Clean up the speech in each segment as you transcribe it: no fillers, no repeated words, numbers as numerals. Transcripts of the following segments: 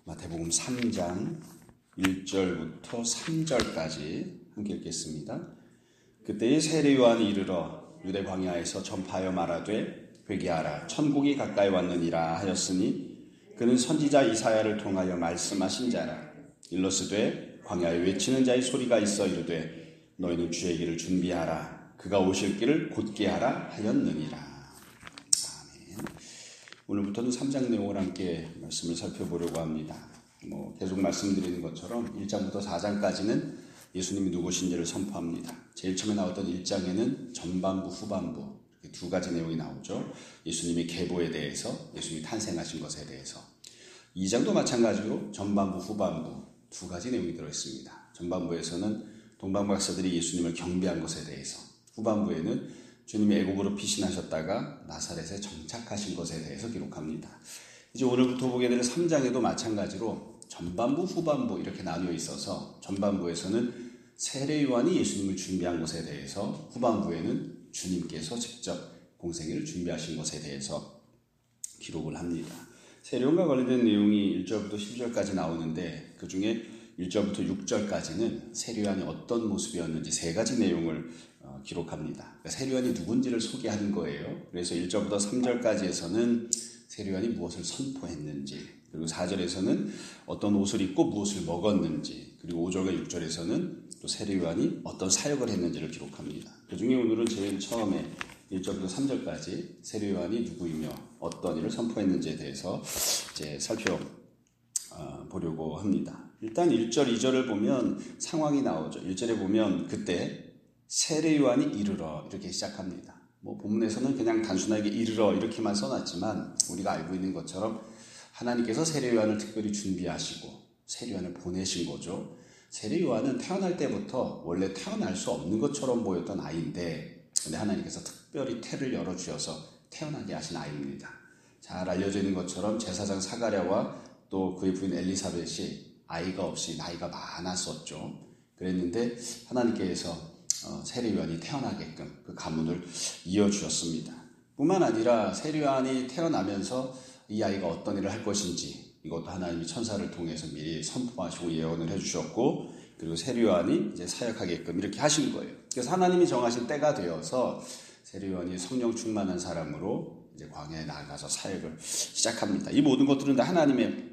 마태복음 3장 1절부터 3절까지 함께 읽겠습니다. 그때의 세례 요한이 이르러 유대 광야에서 전파하여 말하되 회개하라 천국이 가까이 왔느니라 하였으니 그는 선지자 이사야를 통하여 말씀하신 자라. 일러스되 광야에 외치는 자의 소리가 있어 이르되 너희는 주의 길을 준비하라 그가 오실 길을 곧게 하라 하였느니라. 아멘. 오늘부터는 3장 내용을 함께 말씀을 살펴보려고 합니다. 계속 말씀드리는 것처럼 1장부터 4장까지는 예수님이 누구신지를 선포합니다. 제일 처음에 나왔던 1장에는 전반부, 후반부 이렇게 두 가지 내용이 나오죠. 예수님의 계보에 대해서, 예수님이 탄생하신 것에 대해서. 2장도 마찬가지로 전반부, 후반부 두 가지 내용이 들어있습니다. 전반부에서는 동방박사들이 예수님을 경배한 것에 대해서, 후반부에는 주님이 애국으로 피신하셨다가 나사렛에 정착하신 것에 대해서 기록합니다. 이제 오늘부터 보게 되는 3장에도 마찬가지로 전반부, 후반부 이렇게 나뉘어 있어서 전반부에서는 세례 요한이 예수님을 준비한 것에 대해서, 후반부에는 주님께서 직접 공생애를 준비하신 것에 대해서 기록을 합니다. 세례 요한과 관련된 내용이 1절부터 10절까지 나오는데 그 중에 1절부터 6절까지는 세례 요한이 어떤 모습이었는지 세 가지 내용을 기록합니다. 그러니까 세례 요한이 누군지를 소개하는 거예요. 그래서 1절부터 3절까지에서는 세례 요한이 무엇을 선포했는지, 그리고 4절에서는 어떤 옷을 입고 무엇을 먹었는지, 그리고 5절과 6절에서는 또 세례 요한이 어떤 사역을 했는지를 기록합니다. 그 중에 오늘은 제일 처음에 1절부터 3절까지 세례 요한이 누구이며 어떤 일을 선포했는지에 대해서 이제 살펴보려고 합니다. 일단 1절, 2절을 보면 상황이 나오죠. 1절에 보면 그때 세례 요한이 이르러 이렇게 시작합니다. 본문에서는 그냥 단순하게 이르러 이렇게만 써놨지만 우리가 알고 있는 것처럼 하나님께서 세례 요한을 특별히 준비하시고 세례 요한을 보내신 거죠. 세례 요한은 태어날 때부터 원래 태어날 수 없는 것처럼 보였던 아이인데, 근데 하나님께서 특별히 태를 열어주셔서 태어나게 하신 아이입니다. 잘 알려져 있는 것처럼 제사장 사가랴와 또 그의 부인 엘리사벳이 아이가 없이 나이가 많았었죠. 그랬는데 하나님께서 세례 요한이 태어나게끔 그 가문을 이어주셨습니다. 뿐만 아니라 세례 요한이 태어나면서 이 아이가 어떤 일을 할 것인지 이것도 하나님이 천사를 통해서 미리 선포하시고 예언을 해주셨고, 그리고 세례 요한이 이제 사역하게끔 이렇게 하신 거예요. 그래서 하나님이 정하신 때가 되어서 세례 요한이 성령 충만한 사람으로 이제 광야에 나가서 사역을 시작합니다. 이 모든 것들은 다 하나님의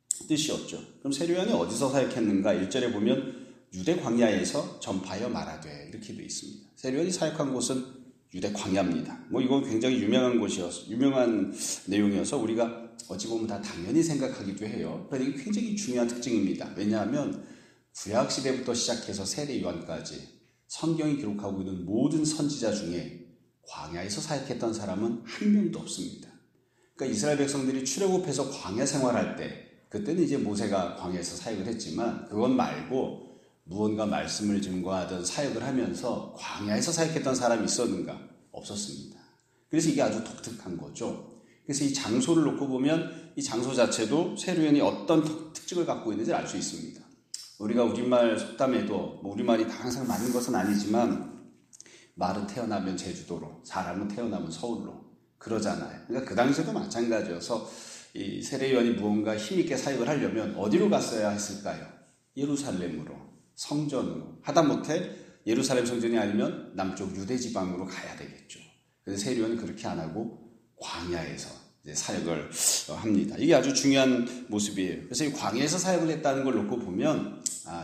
뜻이었죠. 그럼 세례 요한이 어디서 사역했는가? 1절에 보면 유대 광야에서 전파하여 말하되 이렇게 되어 있습니다. 세례 요한이 사역한 곳은 유대 광야입니다. 이건 굉장히 유명한 곳이어서, 유명한 내용이어서 우리가 어찌 보면 다 당연히 생각하기도 해요. 그런데 이게 굉장히 중요한 특징입니다. 왜냐하면 구약 시대부터 시작해서 세례 요한까지 성경이 기록하고 있는 모든 선지자 중에 광야에서 사역했던 사람은 한 명도 없습니다. 그러니까 이스라엘 백성들이 출애굽해서 광야 생활할 때, 그때는 이제 모세가 광야에서 사역을 했지만 그건 말고 무언가 말씀을 증거하던 사역을 하면서 광야에서 사역했던 사람이 있었는가? 없었습니다. 그래서 이게 아주 독특한 거죠. 그래서 이 장소를 놓고 보면 이 장소 자체도 세례 요한이 어떤 특징을 갖고 있는지 알 수 있습니다. 우리가 우리말 속담에도 우리말이 다 항상 맞는 것은 아니지만 말은 태어나면 제주도로, 사람은 태어나면 서울로 그러잖아요. 그러니까 그 당시에도 마찬가지여서 이 세례 요한이 무언가 힘있게 사역을 하려면 어디로 갔어야 했을까요? 예루살렘으로, 성전으로. 하다못해 예루살렘 성전이 아니면 남쪽 유대 지방으로 가야 되겠죠. 그래서 세례 요한이 그렇게 안 하고 광야에서 이제 사역을 합니다. 이게 아주 중요한 모습이에요. 그래서 이 광야에서 사역을 했다는 걸 놓고 보면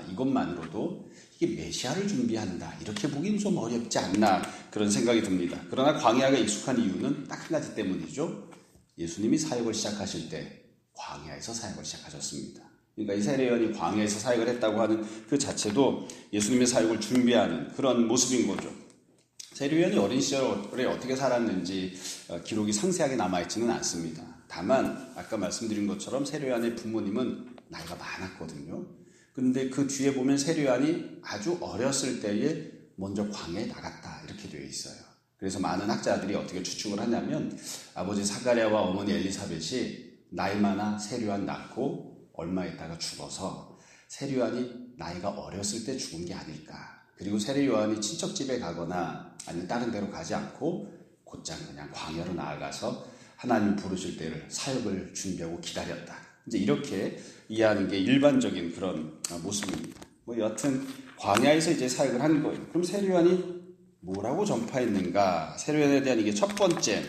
이것만으로도 이게 메시아를 준비한다 이렇게 보기는 좀 어렵지 않나 그런 생각이 듭니다. 그러나 광야가 익숙한 이유는 딱 한 가지 때문이죠. 예수님이 사역을 시작하실 때 광야에서 사역을 시작하셨습니다. 그러니까 이 세례 요한이 광야에서 사역을 했다고 하는 그 자체도 예수님의 사역을 준비하는 그런 모습인 거죠. 세례 요한이 어린 시절에 어떻게 살았는지 기록이 상세하게 남아있지는 않습니다. 다만 아까 말씀드린 것처럼 세례 요한의 부모님은 나이가 많았거든요. 그런데 그 뒤에 보면 세례 요한이 아주 어렸을 때에 먼저 광야에 나갔다 이렇게 되어 있어요. 그래서 많은 학자들이 어떻게 추측을 하냐면 아버지 사가랴와 어머니 엘리사벳이 나이 많아 세례 요한 낳고 얼마 있다가 죽어서 세례 요한이 나이가 어렸을 때 죽은 게 아닐까. 그리고 세례 요한이 친척 집에 가거나 아니면 다른 데로 가지 않고 곧장 그냥 광야로 나아가서 하나님 부르실 때를 사역을 준비하고 기다렸다. 이제 이렇게 이해하는 게 일반적인 그런 모습입니다. 여하튼 광야에서 이제 사역을 한 거예요. 그럼 세례요한이 뭐라고 전파했는가? 세례요한에 대한 이게 첫 번째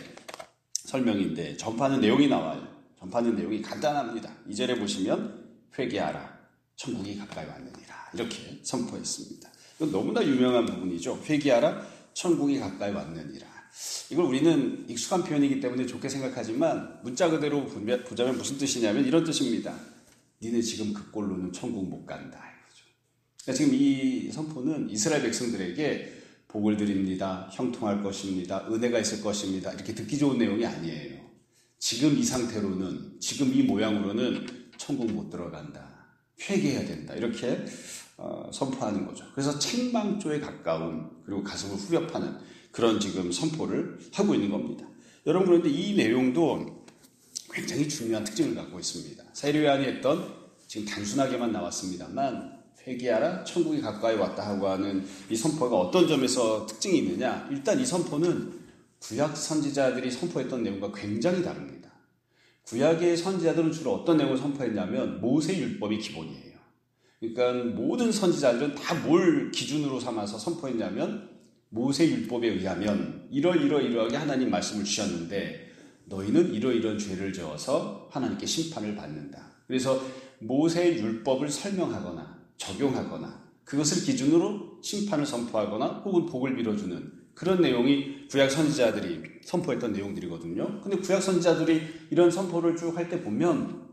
설명인데 전파하는 내용이 나와요. 전파하는 내용이 간단합니다. 2절에 보시면 회개하라, 천국이 가까이 왔느니라 이렇게 선포했습니다. 이건 너무나 유명한 부분이죠. 회개하라, 천국이 가까이 왔느니라. 이걸 우리는 익숙한 표현이기 때문에 좋게 생각하지만 문자 그대로 보자면 무슨 뜻이냐면 이런 뜻입니다. 니네 지금 그 꼴로는 천국 못 간다. 그러니까 지금 이 선포는 이스라엘 백성들에게 복을 드립니다. 형통할 것입니다. 은혜가 있을 것입니다. 이렇게 듣기 좋은 내용이 아니에요. 지금 이 상태로는, 지금 이 모양으로는 천국 못 들어간다. 회개해야 된다. 이렇게 선포하는 거죠. 그래서 책망조에 가까운, 그리고 가슴을 후벼파는 그런 지금 선포를 하고 있는 겁니다. 여러분, 그런데 이 내용도 굉장히 중요한 특징을 갖고 있습니다. 세례요한이 했던, 지금 단순하게만 나왔습니다만 회개하라, 천국이 가까이 왔다 하고 하는 이 선포가 어떤 점에서 특징이 있느냐. 일단 이 선포는 구약 선지자들이 선포했던 내용과 굉장히 다릅니다. 구약의 선지자들은 주로 어떤 내용을 선포했냐면 모세율법이 기본이에요. 그러니까 모든 선지자들은 다 뭘 기준으로 삼아서 선포했냐면 모세율법에 의하면 이러이러하게 하나님 말씀을 주셨는데 너희는 이러이러한 죄를 지어서 하나님께 심판을 받는다. 그래서 모세율법을 설명하거나 적용하거나 그것을 기준으로 심판을 선포하거나 혹은 복을 빌어주는 그런 내용이 구약 선지자들이 선포했던 내용들이거든요. 근데 구약 선지자들이 이런 선포를 쭉 할 때 보면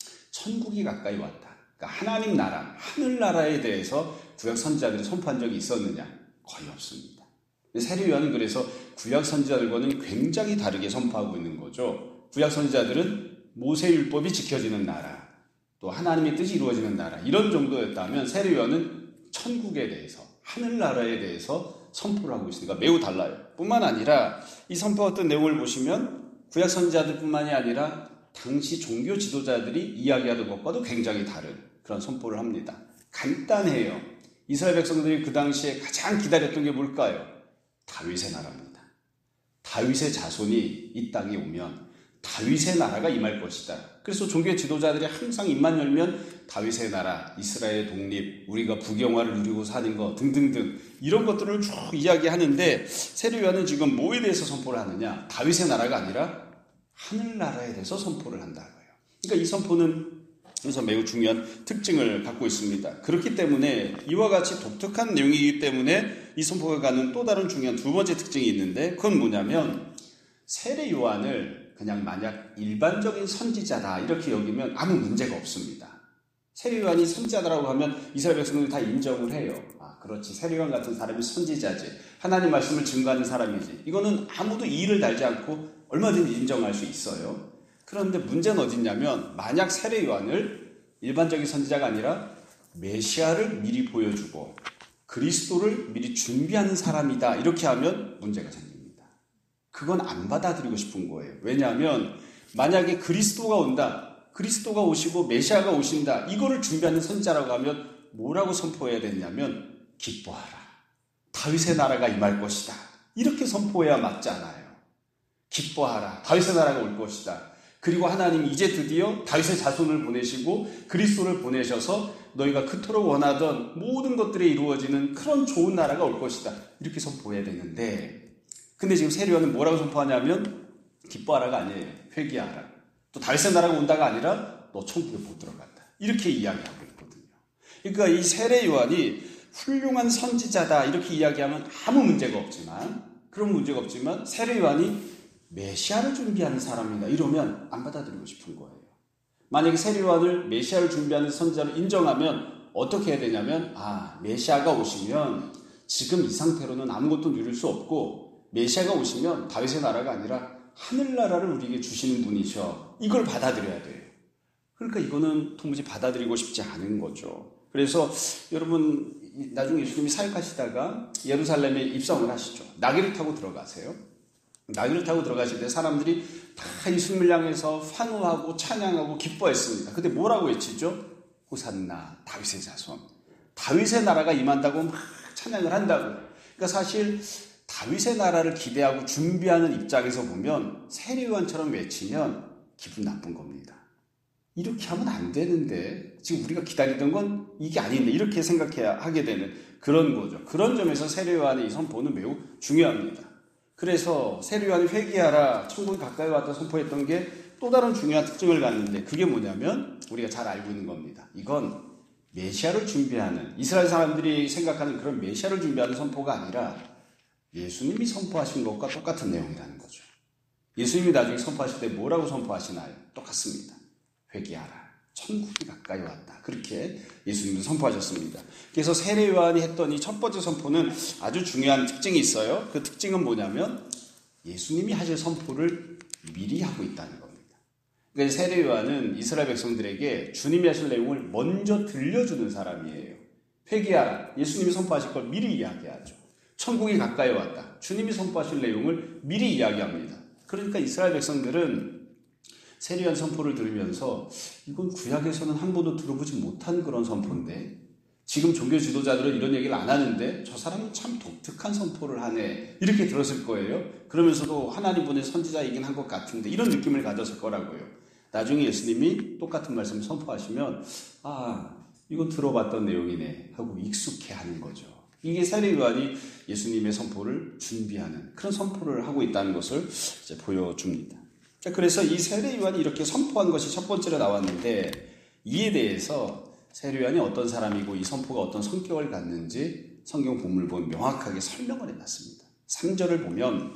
천국이 가까이 왔다. 그러니까 하나님 나라, 하늘나라에 대해서 구약 선지자들이 선포한 적이 있었느냐? 거의 없습니다. 세례요한은 그래서 구약 선지자들과는 굉장히 다르게 선포하고 있는 거죠. 구약 선지자들은 모세율법이 지켜지는 나라, 또 하나님의 뜻이 이루어지는 나라 이런 정도였다면 세례요한은 천국에 대해서, 하늘나라에 대해서 선포를 하고 있으니까 매우 달라요. 뿐만 아니라 이 선포했던 내용을 보시면 구약 선지자들뿐만이 아니라 당시 종교 지도자들이 이야기하던 것과도 굉장히 다른 그런 선포를 합니다. 간단해요. 이스라엘 백성들이 그 당시에 가장 기다렸던 게 뭘까요? 다윗의 나라입니다. 다윗의 자손이 이 땅에 오면 다윗의 나라가 임할 것이다. 그래서 종교 지도자들이 항상 입만 열면 다윗의 나라, 이스라엘의 독립, 우리가 부경화를 누리고 사는 것 등등등 이런 것들을 쭉 이야기하는데 세례요한은 지금 뭐에 대해서 선포를 하느냐? 다윗의 나라가 아니라 하늘나라에 대해서 선포를 한다고요. 그러니까 이 선포는 그래서 매우 중요한 특징을 갖고 있습니다. 그렇기 때문에 이와 같이 독특한 내용이기 때문에 이 선포가 갖는 또 다른 중요한 두 번째 특징이 있는데 그건 뭐냐면 세례요한을 그냥 만약 일반적인 선지자다 이렇게 여기면 아무 문제가 없습니다. 세례요한이 선지자라고 하면 이스라엘 백성들이 다 인정을 해요. 아, 그렇지. 세례요한 같은 사람이 선지자지. 하나님 말씀을 증거하는 사람이지. 이거는 아무도 이의를 달지 않고 얼마든지 인정할 수 있어요. 그런데 문제는 어딨냐면 만약 세례요한을 일반적인 선지자가 아니라 메시아를 미리 보여주고 그리스도를 미리 준비하는 사람이다 이렇게 하면 문제가 생깁니다. 그건 안 받아들이고 싶은 거예요. 왜냐하면 만약에 그리스도가 온다, 그리스도가 오시고 메시아가 오신다 이거를 준비하는 선지자라고 하면 뭐라고 선포해야 되냐면 기뻐하라, 다윗의 나라가 임할 것이다 이렇게 선포해야 맞지 않아요. 기뻐하라, 다윗의 나라가 올 것이다. 그리고 하나님이 이제 드디어 다윗의 자손을 보내시고 그리스도를 보내셔서 너희가 그토록 원하던 모든 것들이 이루어지는 그런 좋은 나라가 올 것이다. 이렇게 선포해야 되는데 근데 지금 세례요한은 뭐라고 선포하냐면 기뻐하라가 아니에요. 회개하라. 또 다윗의 나라가 온다가 아니라 너 천국에 못 들어간다. 이렇게 이야기하고 있거든요. 그러니까 이 세례요한이 훌륭한 선지자다 이렇게 이야기하면 아무 문제가 없지만 그런 문제가 없지만 세례요한이 메시아를 준비하는 사람이다 이러면 안 받아들이고 싶은 거예요. 만약에 세례요한을 메시아를 준비하는 선지자로 인정하면 어떻게 해야 되냐면 메시아가 오시면 지금 이 상태로는 아무것도 누릴 수 없고 메시아가 오시면 다윗의 나라가 아니라 하늘나라를 우리에게 주시는 분이셔. 이걸 받아들여야 돼요. 그러니까 이거는 도무지 받아들이고 싶지 않은 거죠. 그래서 여러분 나중에 예수님이 사역하시다가 예루살렘에 입성을 하시죠. 나귀를 타고 들어가세요. 나귀를 타고 들어가실 때 사람들이 다 이승을 향해서 환호하고 찬양하고 기뻐했습니다. 근데 뭐라고 외치죠? 호산나 다윗의 자손. 다윗의 나라가 임한다고 막 찬양을 한다고. 그러니까 사실 다윗의 나라를 기대하고 준비하는 입장에서 보면 세례요한처럼 외치면 기분 나쁜 겁니다. 이렇게 하면 안 되는데, 지금 우리가 기다리던 건 이게 아닌데, 이렇게 생각해야 하게 되는 그런 거죠. 그런 점에서 세례 요한의 이 선포는 매우 중요합니다. 그래서 세례 요한이 회개하라, 천국이 가까이 왔다 선포했던 게 또 다른 중요한 특징을 갖는데, 그게 뭐냐면 우리가 잘 알고 있는 겁니다. 이건 메시아를 준비하는, 이스라엘 사람들이 생각하는 그런 메시아를 준비하는 선포가 아니라 예수님이 선포하신 것과 똑같은 내용이라는 거죠. 예수님이 나중에 선포하실 때 뭐라고 선포하시나요? 똑같습니다. 회개하라, 천국이 가까이 왔다. 그렇게 예수님도 선포하셨습니다. 그래서 세례 요한이 했던 이 첫 번째 선포는 아주 중요한 특징이 있어요. 그 특징은 뭐냐면 예수님이 하실 선포를 미리 하고 있다는 겁니다. 그러니까 세례 요한은 이스라엘 백성들에게 주님이 하실 내용을 먼저 들려주는 사람이에요. 회개하라, 예수님이 선포하실 걸 미리 이야기하죠. 천국이 가까이 왔다, 주님이 선포하실 내용을 미리 이야기합니다. 그러니까 이스라엘 백성들은 세례 요한 선포를 들으면서 이건 구약에서는 한 번도 들어보지 못한 그런 선포인데, 지금 종교 지도자들은 이런 얘기를 안 하는데 저 사람은 참 독특한 선포를 하네, 이렇게 들었을 거예요. 그러면서도 하나님 보낸 선지자이긴 한 것 같은데, 이런 느낌을 가졌을 거라고요. 나중에 예수님이 똑같은 말씀을 선포하시면 이건 들어봤던 내용이네 하고 익숙해하는 거죠. 이게 세례 요한이 예수님의 선포를 준비하는 그런 선포를 하고 있다는 것을 이제 보여줍니다. 자, 그래서 이 세례 요한이 이렇게 선포한 것이 첫 번째로 나왔는데, 이에 대해서 세례 요한이 어떤 사람이고 이 선포가 어떤 성격을 갖는지 성경 본문을 보면 명확하게 설명을 해놨습니다. 3절을 보면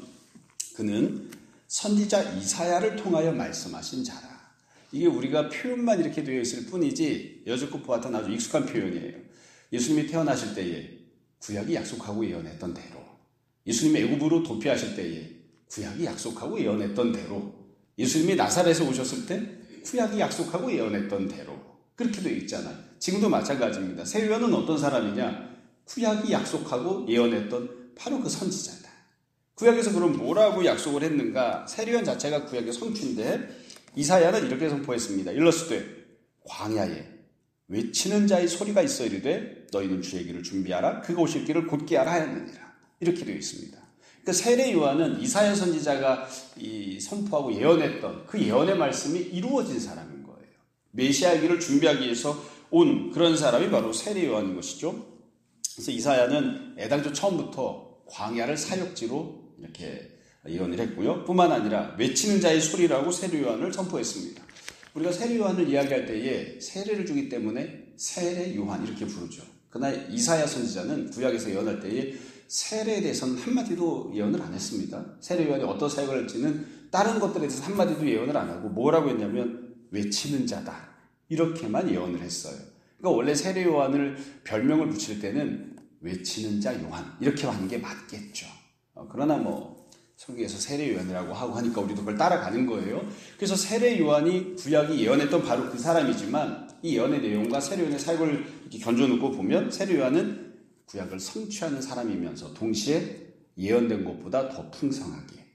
그는 선지자 이사야를 통하여 말씀하신 자라. 이게 우리가 표현만 이렇게 되어 있을 뿐이지 여쭙고 보았던 아주 익숙한 표현이에요. 예수님이 태어나실 때에 구약이 약속하고 예언했던 대로, 예수님이 애굽으로 도피하실 때에 구약이 약속하고 예언했던 대로, 예수님이 나사렛에 오셨을 때 구약이 약속하고 예언했던 대로, 그렇게 되어 있잖아요. 지금도 마찬가지입니다. 세례 요한은 어떤 사람이냐? 구약이 약속하고 예언했던 바로 그 선지자다. 구약에서 그럼 뭐라고 약속을 했는가? 세례 요한 자체가 구약의 성취인데, 이사야는 이렇게 선포했습니다. 일러스되 광야에 외치는 자의 소리가 있어 이르되 너희는 주의 길을 준비하라, 그가 오실 길을 곧게 하라 하였느니라. 이렇게 되어 있습니다. 그러니까 세례 요한은 이사야 선지자가 선포하고 예언했던 그 예언의 말씀이 이루어진 사람인 거예요. 메시아의 길을 준비하기 위해서 온 그런 사람이 바로 세례 요한인 것이죠. 그래서 이사야는 애당초 처음부터 광야를 사역지로 이렇게 예언을 했고요. 뿐만 아니라 외치는 자의 소리라고 세례 요한을 선포했습니다. 우리가 세례 요한을 이야기할 때에 세례를 주기 때문에 세례 요한 이렇게 부르죠. 그러나 이사야 선지자는 구약에서 예언할 때에 세례에 대해서는 한마디도 예언을 안 했습니다. 세례 요한이 어떤 사역을 할지는 다른 것들에 대해서 한마디도 예언을 안 하고 뭐라고 했냐면 외치는 자다, 이렇게만 예언을 했어요. 그러니까 원래 세례 요한을 별명을 붙일 때는 외치는 자 요한 이렇게 하는 게 맞겠죠. 그러나 성경에서 세례 요한이라고 하고 하니까 우리도 그걸 따라가는 거예요. 그래서 세례 요한이 구약이 예언했던 바로 그 사람이지만, 이 예언의 내용과 세례 요한의 사역을 이렇게 견줘놓고 보면 세례 요한은 구약을 성취하는 사람이면서 동시에 예언된 것보다 더 풍성하게,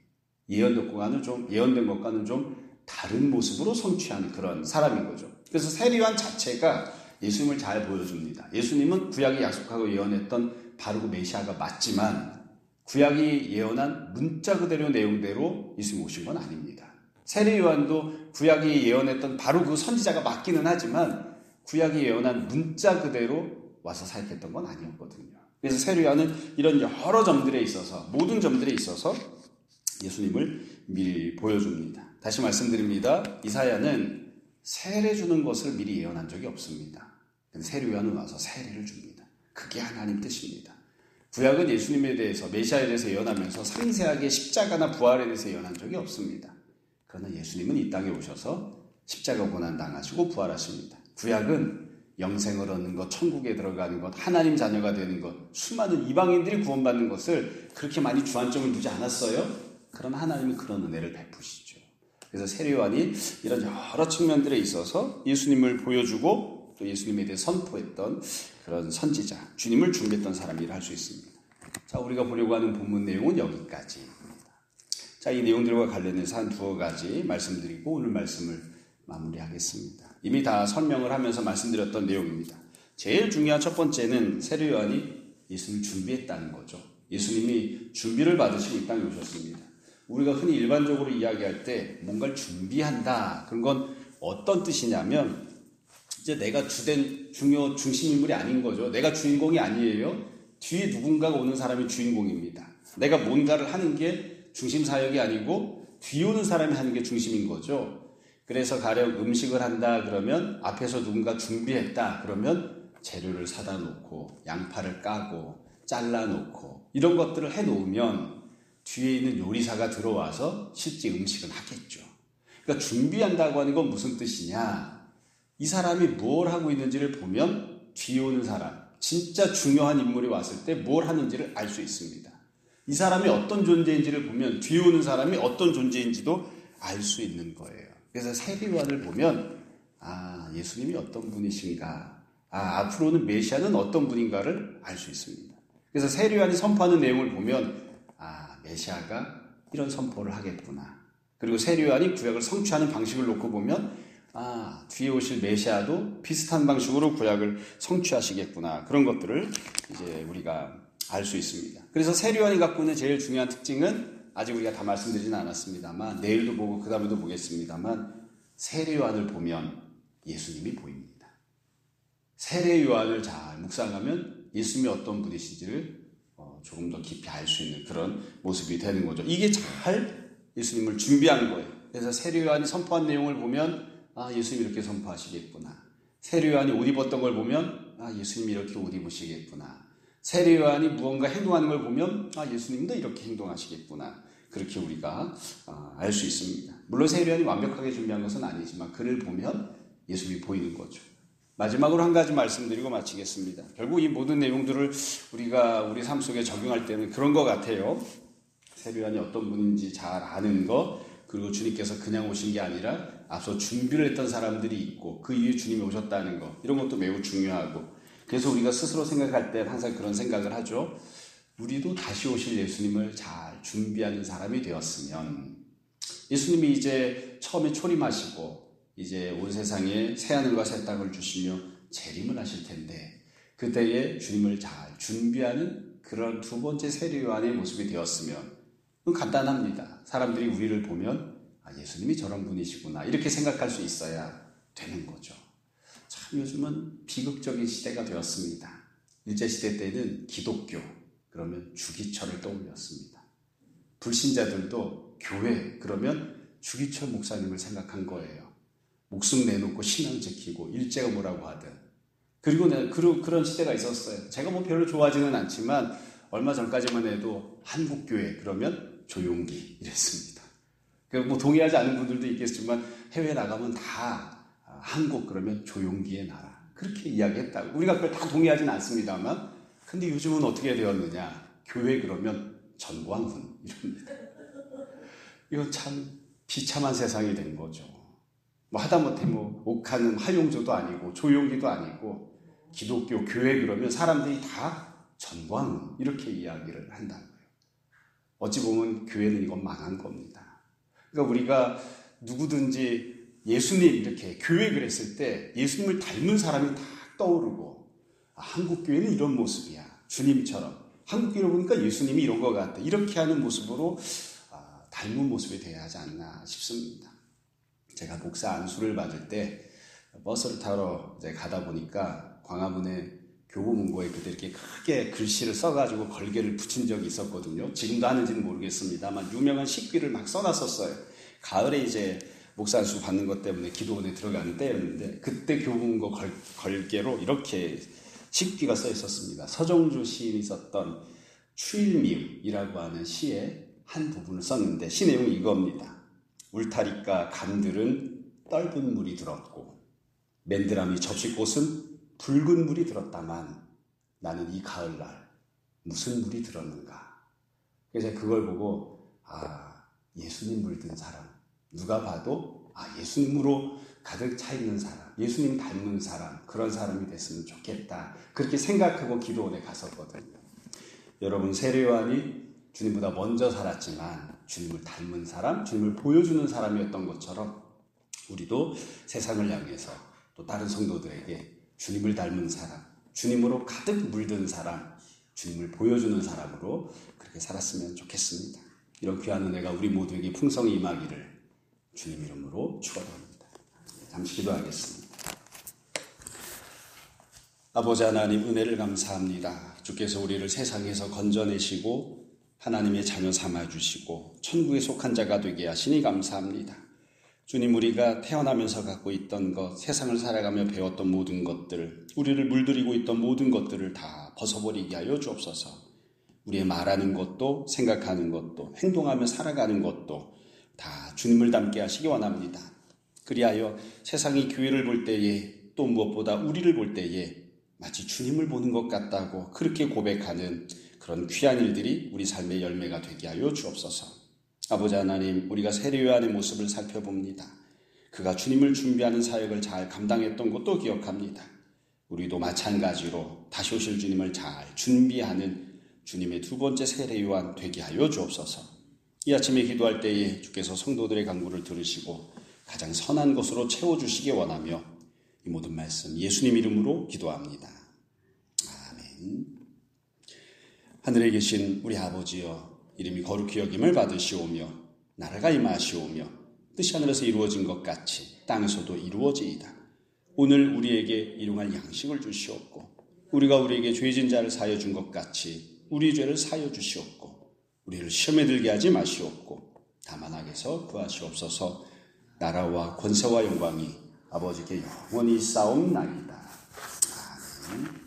예언된 것과는 좀 다른 모습으로 성취하는 그런 사람인 거죠. 그래서 세례 요한 자체가 예수님을 잘 보여줍니다. 예수님은 구약이 약속하고 예언했던 바로 그 메시아가 맞지만 구약이 예언한 문자 그대로 내용대로 예수님이 오신 건 아닙니다. 세례 요한도 구약이 예언했던 바로 그 선지자가 맞기는 하지만 구약이 예언한 문자 그대로 와서 사역했던 건 아니었거든요. 그래서 세례 요한은 이런 여러 점들에 있어서, 모든 점들에 있어서 예수님을 미리 보여줍니다. 다시 말씀드립니다. 이사야는 세례 주는 것을 미리 예언한 적이 없습니다. 세례 요한은 와서 세례를 줍니다. 그게 하나님 뜻입니다. 구약은 예수님에 대해서, 메시아에 대해서 예언하면서 상세하게 십자가나 부활에 대해서 예언한 적이 없습니다. 그러나 예수님은 이 땅에 오셔서 십자가 고난 당하시고 부활하십니다. 구약은 영생을 얻는 것, 천국에 들어가는 것, 하나님 자녀가 되는 것, 수많은 이방인들이 구원받는 것을 그렇게 많이 주안점을 두지 않았어요. 그러나 하나님은 그런 은혜를 베푸시죠. 그래서 세례 요한이 이런 여러 측면들에 있어서 예수님을 보여주고 또 예수님에 대해 선포했던 그런 선지자, 주님을 준비했던 사람이라 할 수 있습니다. 자, 우리가 보려고 하는 본문 내용은 여기까지입니다. 자, 이 내용들과 관련해서 한 두어 가지 말씀드리고 오늘 말씀을 마무리하겠습니다. 이미 다 설명을 하면서 말씀드렸던 내용입니다. 제일 중요한 첫 번째는 세례 요한이 예수님을 준비했다는 거죠. 예수님이 준비를 받으시고 이 땅에 오셨습니다. 우리가 흔히 일반적으로 이야기할 때 뭔가를 준비한다, 그런 건 어떤 뜻이냐면 이제 내가 주된 중심 인물이 아닌 거죠. 내가 주인공이 아니에요. 뒤에 누군가가 오는 사람이 주인공입니다. 내가 뭔가를 하는 게 중심 사역이 아니고 뒤에 오는 사람이 하는 게 중심인 거죠. 그래서 가령 음식을 한다 그러면 앞에서 누군가 준비했다 그러면 재료를 사다 놓고 양파를 까고 잘라 놓고 이런 것들을 해 놓으면 뒤에 있는 요리사가 들어와서 실제 음식은 하겠죠. 그러니까 준비한다고 하는 건 무슨 뜻이냐? 이 사람이 뭘 하고 있는지를 보면 뒤에 오는 사람, 진짜 중요한 인물이 왔을 때 뭘 하는지를 알 수 있습니다. 이 사람이 어떤 존재인지를 보면 뒤에 오는 사람이 어떤 존재인지도 알 수 있는 거예요. 그래서 세례요한을 보면 예수님이 어떤 분이신가, 앞으로는 메시아는 어떤 분인가를 알 수 있습니다. 그래서 세례요한이 선포하는 내용을 보면 메시아가 이런 선포를 하겠구나. 그리고 세례요한이 구약을 성취하는 방식을 놓고 보면 뒤에 오실 메시아도 비슷한 방식으로 구약을 성취하시겠구나. 그런 것들을 이제 우리가 알 수 있습니다. 그래서 세례요한이 갖고 있는 제일 중요한 특징은 아직 우리가 다 말씀드리진 않았습니다만 내일도 보고 그 다음에도 보겠습니다만 세례요한을 보면 예수님이 보입니다. 세례요한을 잘 묵상하면 예수님이 어떤 분이신지를 조금 더 깊이 알 수 있는 그런 모습이 되는 거죠. 이게 잘 예수님을 준비한 거예요. 그래서 세례요한이 선포한 내용을 보면 예수님이 이렇게 선포하시겠구나. 세례요한이 옷 입었던 걸 보면 예수님이 이렇게 옷 입으시겠구나. 세례요한이 무언가 행동하는 걸 보면 예수님도 이렇게 행동하시겠구나. 그렇게 우리가 알 수 있습니다. 물론 세례요한이 완벽하게 준비한 것은 아니지만 그를 보면 예수님이 보이는 거죠. 마지막으로 한 가지 말씀드리고 마치겠습니다. 결국 이 모든 내용들을 우리가 우리 삶 속에 적용할 때는 그런 것 같아요. 세례요한이 어떤 분인지 잘 아는 것, 그리고 주님께서 그냥 오신 게 아니라 앞서 준비를 했던 사람들이 있고 그 이후에 주님이 오셨다는 것, 이런 것도 매우 중요하고, 그래서 우리가 스스로 생각할 때 항상 그런 생각을 하죠. 우리도 다시 오실 예수님을 잘 준비하는 사람이 되었으면, 예수님이 이제 처음에 초림하시고 이제 온 세상에 새하늘과 새 땅을 주시며 재림을 하실 텐데 그때에 주님을 잘 준비하는 그런 두 번째 세례요한의 모습이 되었으면, 그건 간단합니다. 사람들이 우리를 보면 예수님이 저런 분이시구나 이렇게 생각할 수 있어야 되는 거죠. 참 요즘은 비극적인 시대가 되었습니다. 일제시대 때는 기독교 그러면 주기철을 떠올렸습니다. 불신자들도 교회 그러면 주기철 목사님을 생각한 거예요. 목숨 내놓고 신앙 지키고 일제가 뭐라고 하든. 그리고 그런 시대가 있었어요. 제가 뭐 별로 좋아하지는 않지만 얼마 전까지만 해도 한국교회 그러면 조용기 이랬습니다. 뭐 동의하지 않는 분들도 있겠지만 해외 나가면 다 한국 그러면 조용기의 나라 그렇게 이야기했다고. 우리가 그걸 다 동의하지는 않습니다만, 근데 요즘은 어떻게 되었느냐? 교회 그러면 전광훈 이럽니다. 이건 참 비참한 세상이 된 거죠. 뭐 하다못해 옥하는 하용조도 아니고 조용기도 아니고 기독교 교회 그러면 사람들이 다 전광훈 이렇게 이야기를 한다고요. 어찌 보면 교회는 이건 망한 겁니다. 그러니까 우리가 누구든지 예수님 이렇게 교회 그랬을 때 예수님을 닮은 사람이 다 떠오르고 한국교회는 이런 모습이야. 주님처럼. 한국교회를 보니까 예수님이 이런 것 같아. 이렇게 하는 모습으로 닮은 모습이 돼야 하지 않나 싶습니다. 제가 목사 안수를 받을 때 버스를 타러 이제 가다 보니까 광화문에 교보문고에 그때 이렇게 크게 글씨를 써가지고 걸개를 붙인 적이 있었거든요. 지금도 하는지는 모르겠습니다만 유명한 식귀를 막 써놨었어요. 가을에 이제 목사 안수 받는 것 때문에 기도원에 들어가는 때였는데 그때 교보문고 걸개로 이렇게 식귀가 써 있었습니다. 서정주 시인이 썼던 추일미음이라고 하는 시의 한 부분을 썼는데 시 내용이 이겁니다. 울타리가 강들은 떫은 물이 들었고 맨드라미 접시꽃은 붉은 물이 들었다만 나는 이 가을날 무슨 물이 들었는가. 그래서 그걸 보고 예수님 물든 사람, 누가 봐도 예수님으로 가득 차 있는 사람, 예수님 닮은 사람, 그런 사람이 됐으면 좋겠다. 그렇게 생각하고 기도원에 갔었거든요. 여러분, 세례요한이 주님보다 먼저 살았지만 주님을 닮은 사람, 주님을 보여주는 사람이었던 것처럼 우리도 세상을 향해서 또 다른 성도들에게 주님을 닮은 사람, 주님으로 가득 물든 사람, 주님을 보여주는 사람으로 그렇게 살았으면 좋겠습니다. 이런 귀한 은혜가 우리 모두에게 풍성히 임하기를 주님 이름으로 축원합니다. 잠시 기도하겠습니다. 아버지 하나님, 은혜를 감사합니다. 주께서 우리를 세상에서 건져내시고 하나님의 자녀 삼아주시고 천국에 속한 자가 되게 하시니 감사합니다. 주님, 우리가 태어나면서 갖고 있던 것, 세상을 살아가며 배웠던 모든 것들, 우리를 물들이고 있던 모든 것들을 다 벗어버리게 하여 주옵소서. 우리의 말하는 것도, 생각하는 것도, 행동하며 살아가는 것도 다 주님을 닮게 하시기 원합니다. 그리하여 세상이 교회를 볼 때에, 또 무엇보다 우리를 볼 때에 마치 주님을 보는 것 같다고 그렇게 고백하는 그런 귀한 일들이 우리 삶의 열매가 되게 하여 주옵소서. 아버지 하나님, 우리가 세례요한의 모습을 살펴봅니다. 그가 주님을 준비하는 사역을 잘 감당했던 것도 기억합니다. 우리도 마찬가지로 다시 오실 주님을 잘 준비하는 주님의 두 번째 세례요한 되게 하여 주옵소서. 이 아침에 기도할 때에 주께서 성도들의 간구를 들으시고 가장 선한 것으로 채워주시기 원하며 이 모든 말씀 예수님 이름으로 기도합니다. 아멘. 하늘에 계신 우리 아버지여, 이름이 거룩히 여김을 받으시오며 나라가 임하시오며 뜻이 하늘에서 이루어진 것 같이 땅에서도 이루어지이다. 오늘 우리에게 일용할 양식을 주시옵고 우리가 우리에게 죄진 자를 사하여 준 것 같이 우리 죄를 사하여 주시옵고 우리를 시험에 들게 하지 마시옵고 다만 악에서 구하시옵소서. 나라와 권세와 영광이 아버지께 영원히 싸움나이다. 아멘.